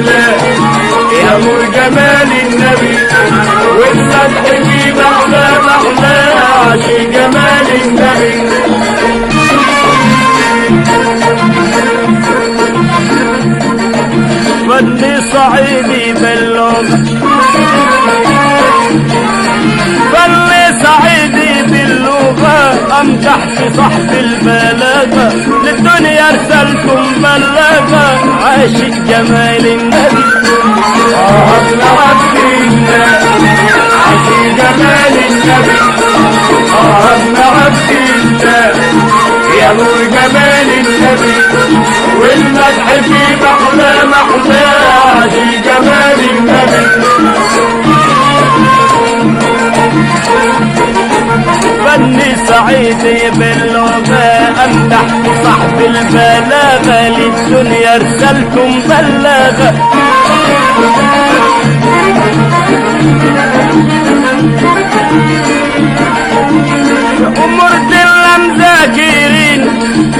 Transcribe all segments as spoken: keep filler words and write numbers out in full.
الله يا نور جمال النبي والمدح فيه محلى محلى عشان جمال النبي. فني صعيدي باللغة فني صعيدي باللغة امدح في صحب البلاغة للدنيا ارسلكم بلاغة عاشق جمال النبي. اه عبدنا عاشق جمال النبي. اه عبدنا يا نور جمال النبي والمدح فيه محلى محلى عاشق جمال النبي. فني صعيدي باللغة امدح صاحب البلاغة للدنيا ارسلكم بلاغة. امور دلم ذاكرين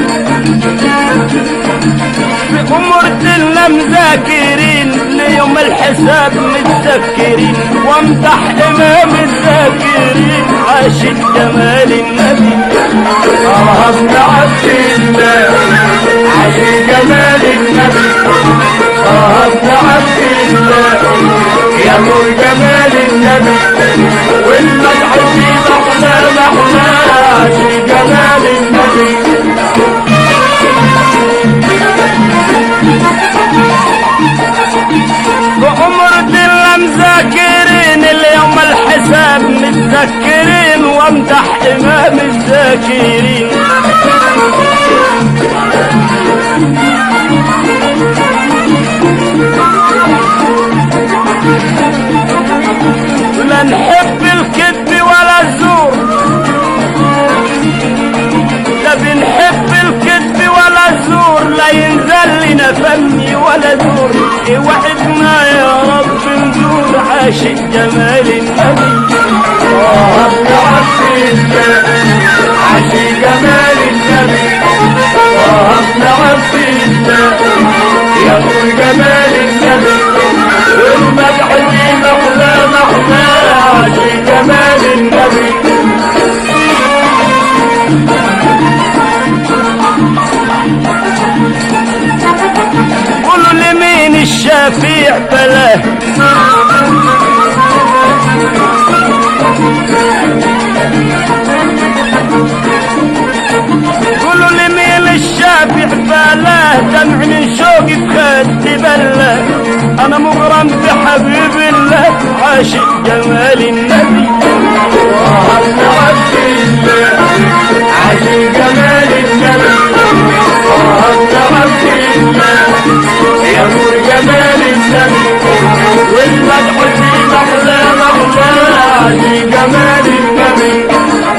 في امور دلم ذاكرين ليوم الحساب متذكرين وامدح امام الذاكرين عاشق جمال النبي. اه ابن عبد الله عاشق جمال النبي. اه ابن عبد الله يا نور جمال النبي والمدح فيه محلى محلى عاشق جمال النبي. وعمر دلم ذاكرين اليوم الحساب متذكرين وامدح امام الذاكرين. لا نحب الكذب ولا الزور لا بنحب الكذب ولا الزور لا ينزل لنا فمي ولا زور وعدنا يا رب نزور عاشق جمال النبي. اه ابن عبد الله عاشق جمال النبي. اه ابن عبد الله يا نور جمال النبي والمدح فيه محلى محلى عاشق جمال النبي. قولوا لمين الشفيع بلاه قولوا لمين الشافع بلاه دمع من شوقي بخدي بلاه انا مغرم بحبيب الله عاشق جمال النبي. اه ابن عبد الله عاشق جمال النبي. اه ابن عبد الله يا نور جمال النبي والمدح فيه محلى محلى عاشق جمال النبي.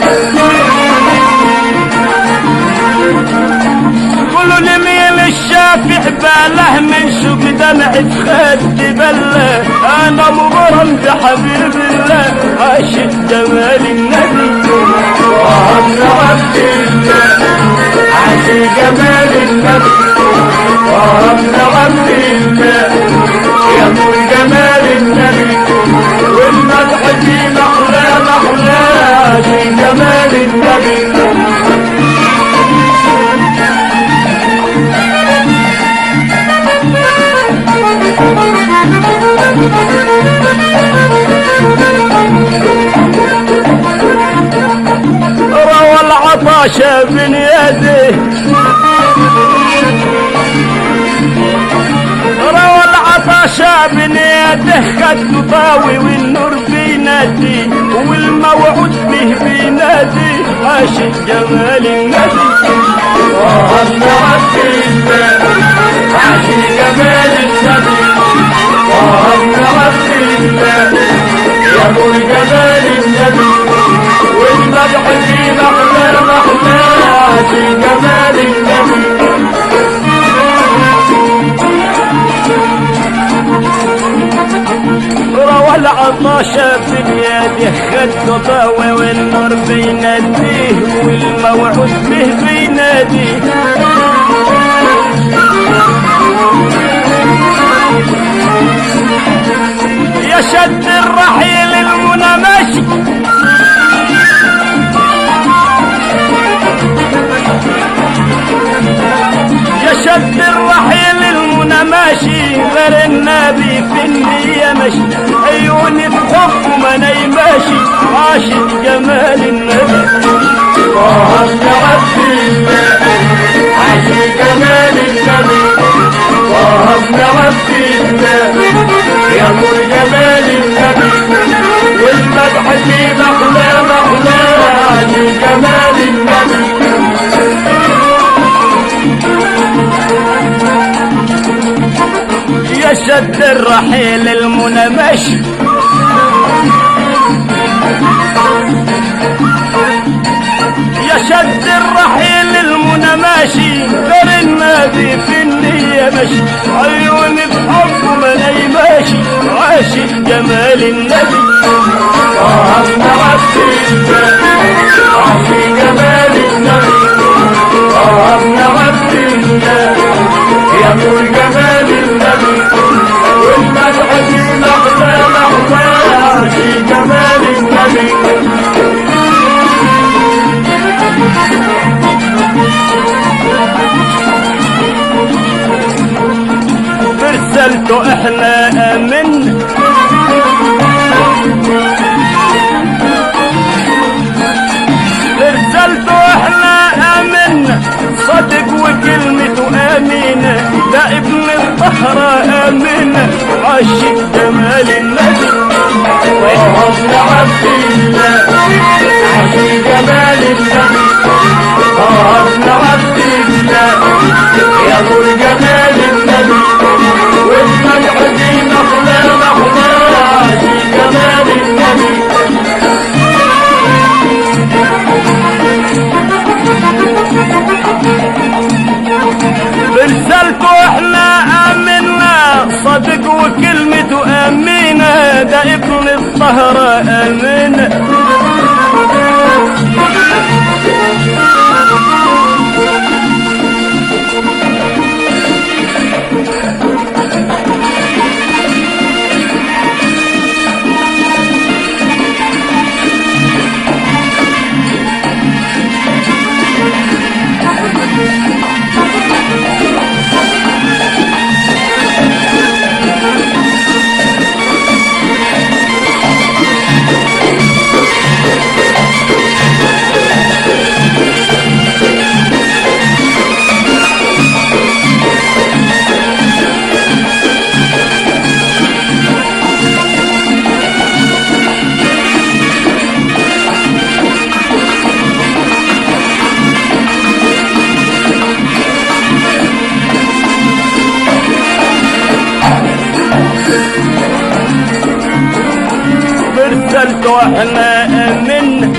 قولوا لمين الشافع باله من شوق دمع بخدي بله انا مغرم بحبيب الله عاشق جمال النبي. اه ابن عبد الله عاشق جمال النبي. اه ابن عبد الله يا نور جمال النبي والمدح فيه محلى محلى عاشق جمال النبي. روى العطش بن يده روى العطش بن يده خد طاوي والنور بينادي والموعود به بينادي عاشق جمال النبي. اه ابن عبد الله عاشق جمال النبي. اه ابن عبد الله يا نور جمال النبي والمدح فيه محلى محلى عاشق جمال النبي. روى العطش بيده خد طاوي والنور بيناديه والموعود به بيناديه شد الرحيل المنى ماشي يا شد الرحيل المنى ماشي غير النبي في النية ماشي عيوني بحب ما نايماشي عاشق جمال النبي طه ابن عبد الله عاشق جمال النبي طه ابن عبد الله يا نور جمال النبي والمدح في مخلى مخلى عاشق جمال النبي يا شد الرحيل المنى ماشي يا شد الرحيل المنى ماشي غير النبي في النية ماشي عيوني بحب ما نايماشي عاشق جمال النبي طه ابن عبد الله عاشق جمال النبي طه ابن عبد الله يا نور جمال النبي والمدح في مخلى مخلى عاشق جمال النبي برسلته احنا امن برسلته احنا امن صدق وكلمته امينه ده ابن الطهرة امينه عاشق جمال النبي طه ابن عبد الله عاشق جمال النبي طه ابن عبد الله يا نور جمال النبي والمدح في مخلى مخلى عاشق جمال النبي برسلته احنا امنا صدق وكلمته امينه ده ابن الطهرة امينه برسلته احنا امن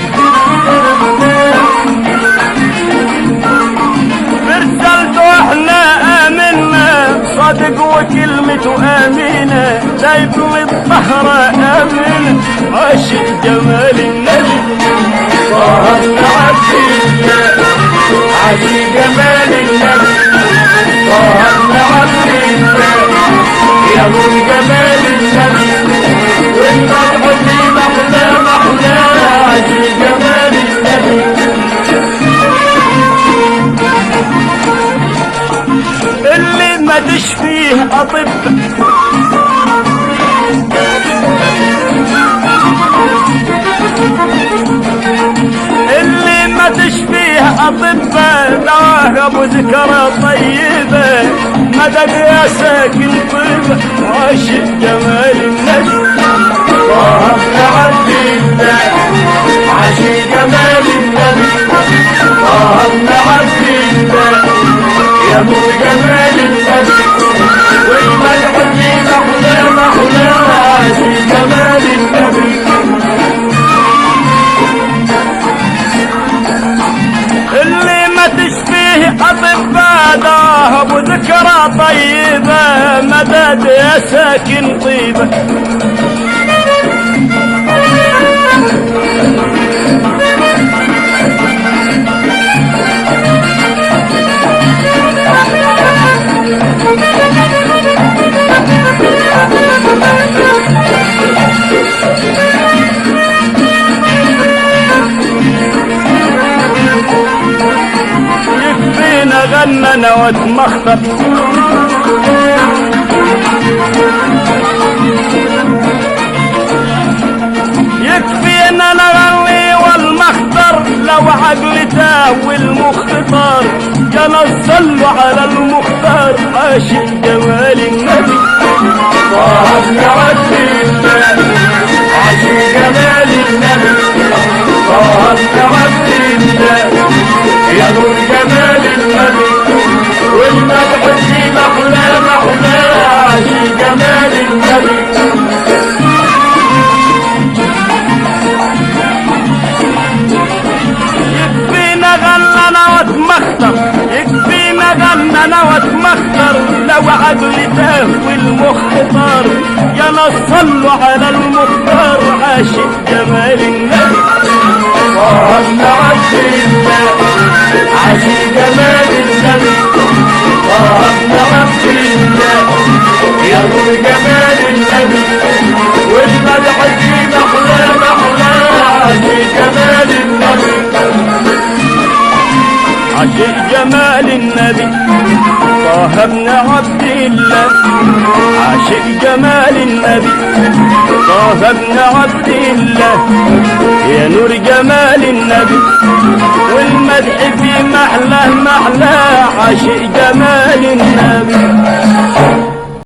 برسلته احنا امنا صادق وكلمته امينه ده ابن الطهرة امينه عاشق جمال النبي طه ابن عبد الله عاشق جمال النبي طه ابن عبد الله يا نور جمال النبي والمدح في مخلى مخلى عاشق جمال النبي اللي ما تشفيه اطباء اللي ما تشفيه اطباء دواها ابو ذكرى طيبه مدد يا ساكن طيبه عاشق جمال النبي طه ابن عبد الله عاشق جمال النبي طه ابن عبد الله يا نور جمال النبي والمدح في مخلى مخلى عاشق جمال النبي اللي ما تشفيه اطباء دواها ابو ذكرى طيبه مدد يا ساكن طيبه لنا واتمخطر يكفينا نغني والمختر لو عقل تاوي المختار يا نصلوا على المختار عاشق جمال النبي طه بن عبد الله عاشق جمال النبي طه بن عبد الله يا نور جمال النبي والمدح في محلى محلى عاشق جمال النبي يكفينا غننا واتمختر يكفينا غننا واتمختر لو عقل تهوي المختار يا نصلوا على المختار عاشق جمال النبي طه بن عبد الله عاشق جمال النبي طه بن عبد الله يا نور جمال النبي والمدح في محلى محلى عاشق جمال النبي عاشق جمال النبي طه بن عبد الله عاشق جمال النبي طه بن عبد الله يا نور جمال النبي والمدح في محلاه محلاه عاشق جمال النبي